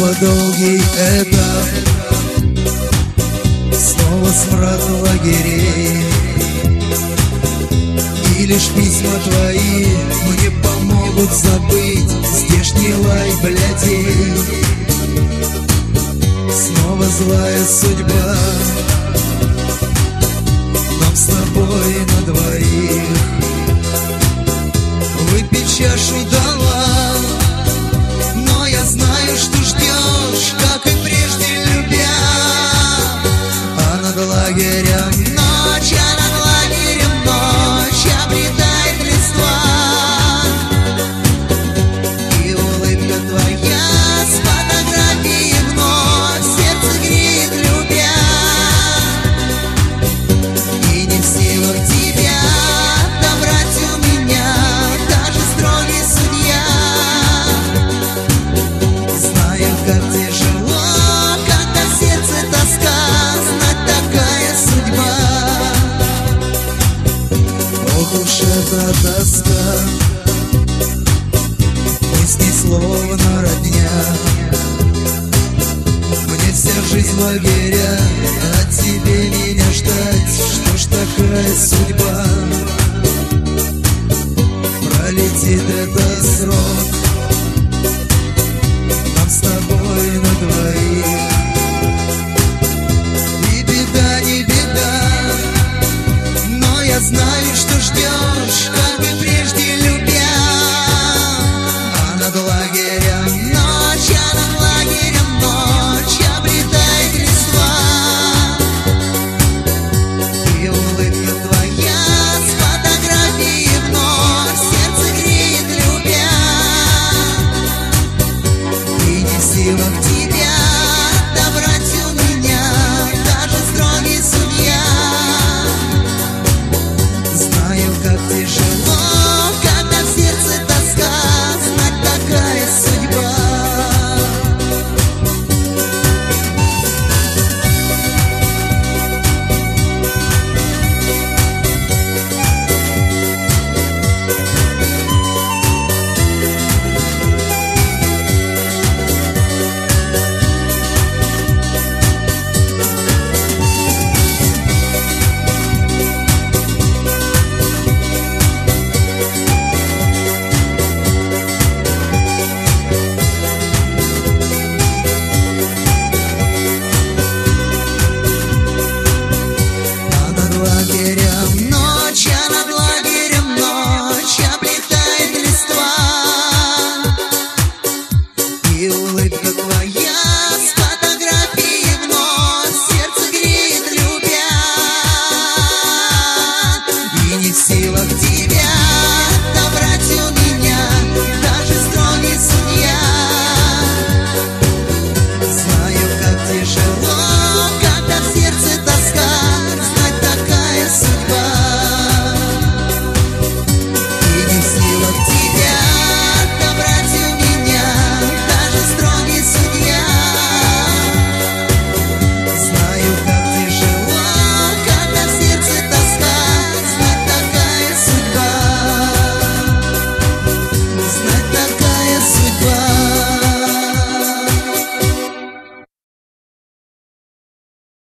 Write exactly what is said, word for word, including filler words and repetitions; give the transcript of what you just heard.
Снова долгий этап, снова смрад лагерей, и лишь письма твои мне помогут забыть здешний лай блядей. Снова злая судьба нам с тобой на двоих. Выпить чашу дала, но я знаю, что ждешь, как и прежде любя. А над лагерем ночь, а над лагерем ночь обретает листва, и улыбка твоя с фотографией вновь сердце греет, любя. И не в силах тебя отобрать у меня даже строгий судья. Знаю, как тяжело, когда в сердце тоска, знать такая судьба. Ох уж эта тоска, мысли словно родня. Мне вся жизнь в лагеря, а тебе меня ждать. Что ж такая судьба? Пролетит этот срок нам с тобой на